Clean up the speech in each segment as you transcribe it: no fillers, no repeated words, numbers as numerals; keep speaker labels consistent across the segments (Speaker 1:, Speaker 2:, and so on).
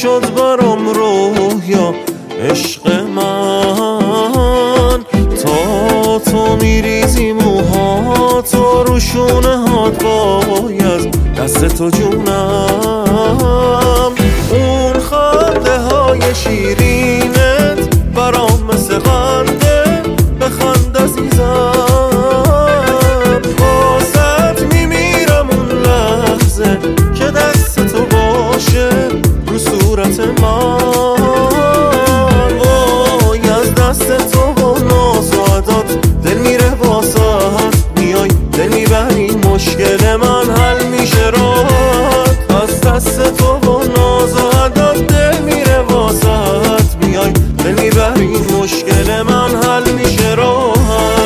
Speaker 1: شد برام رویا عشق من، تا تو میریزی موهاتو رو شونه هات باید دست تو جونم. اون خنده های شیرینت برام مثل خنده، بخند عزیزم. واسط میمیرم اون لحظه که دست تو باشه رو صورت من. وای از دست تو و ناز و عدات دل میره واسط، میای دل میبری مشکل من حل میشه راحت. از دست تو و ناز و عدات دل میره واسط، میای دل میبری مشکل من حل میشه راحت.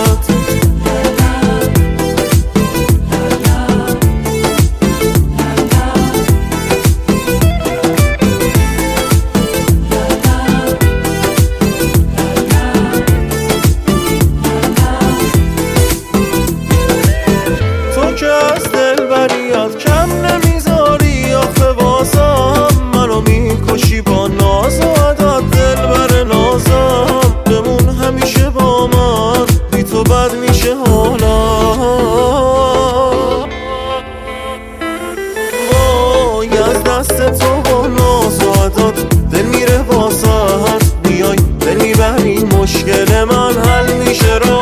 Speaker 1: که از دلبریات کم نمیذاری آخه، واسم منو میکشی با ناز و عدات. دلبر نازم بمون همیشه با من، بی تو بد میشه حالم. وای از دست تو با ناز و عدات دل میره واسط، میای دل میبری مشکل من حل میشه.